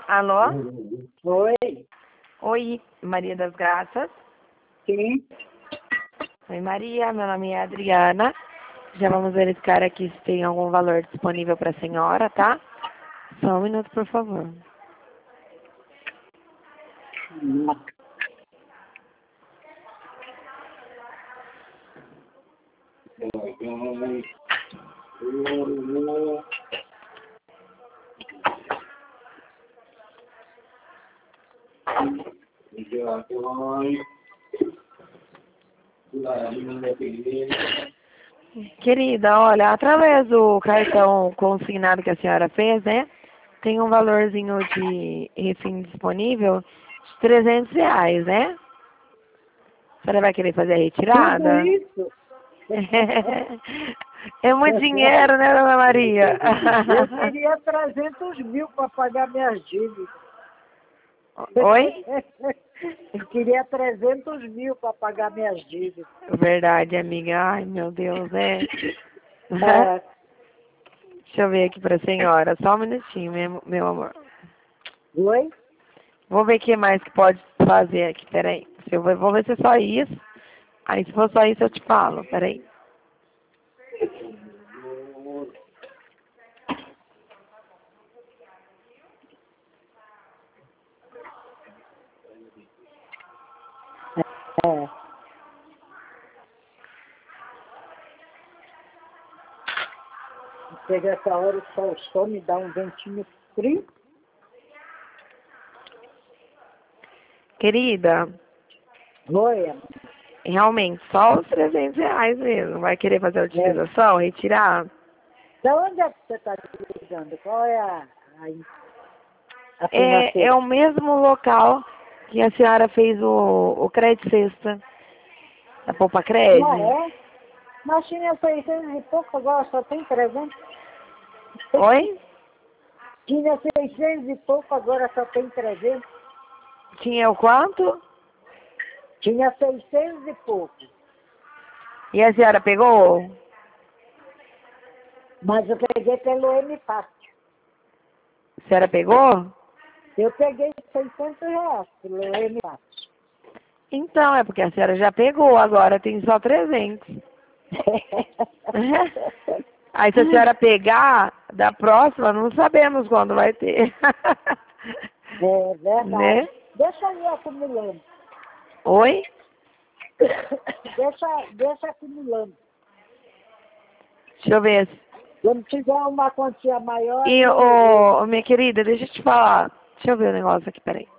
Alô? Oi, Oi, Maria das Graças. sim. Oi, Maria. Meu nome é Adriana. Já vamos verificar aqui se tem algum valor disponível para a senhora, tá? Só um minuto, por favor. Querida, olha, através do cartão consignado que a senhora fez, né? Tem um valorzinho de refim disponível de R$ 300, né? A senhora vai querer fazer a Tudo retirada? isso? É muito dinheiro, né, dona Maria? Eu queria 300 mil para pagar minhas dívidas. Oi? Eu queria 300 mil para pagar minhas dívidas. Verdade, amiga. Ai, meu Deus, é. É, Deixa eu ver aqui pra senhora. Só um minutinho, meu amor. oi? Vou ver o que mais que pode fazer aqui. Peraí. Vou ver se é só isso. Aí, se for só isso, eu te falo. Peraí. É. Chega essa hora, o sol me dá um ventinho frio. Querida, Oi, realmente, só os R$ 300 mesmo. Vai querer fazer a é. utilização, retirar? Da onde é que você está ligando? Qual é a É financeira? o mesmo local que a senhora fez o Credit Sexta, da Poupa Não Cred. é? Mas tinha 600 e pouco, agora só tem 300. Oi? Tinha 600 e pouco, agora só tem 300. Tinha o quanto? Tinha 600 e pouco. E a senhora pegou? Mas eu peguei pelo M-Fácil. A senhora pegou? Eu peguei 600 reais pelo M-Fácil. Então, é porque a senhora já pegou, agora tem só 300. Aí se a senhora pegar, da próxima, não sabemos quando vai ter. É verdade. Né? Deixa eu ir acumulando. Oi? Deixa acumulando. Deixa eu ver. Quando tiver uma quantia maior, E, minha querida, deixa eu te falar. Deixa eu ver o negócio aqui, peraí.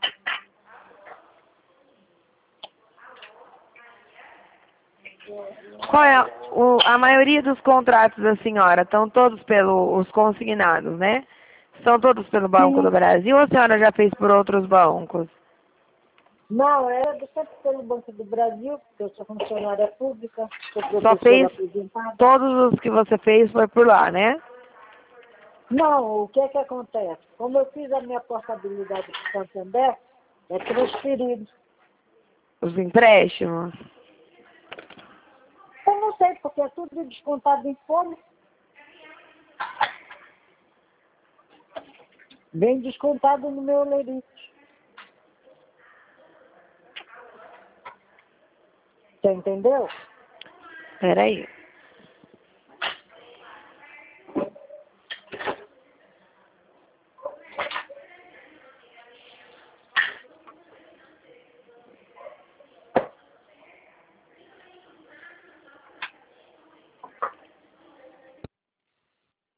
Qual é a maioria dos contratos da senhora? Estão todos pelos consignados, né? São todos pelo Banco do sim. Brasil ou a senhora já fez por outros bancos? Não, era sempre pelo Banco do Brasil, porque eu sou funcionária pública, sou Só professora fez aposentada. todos os que você fez foi por lá, né? Não, o que é que acontece? Como eu fiz a minha portabilidade para Santander, é transferido. Os empréstimos. Eu não sei, porque é tudo descontado em folha. Vem descontado no meu lerite. Você entendeu? Peraí.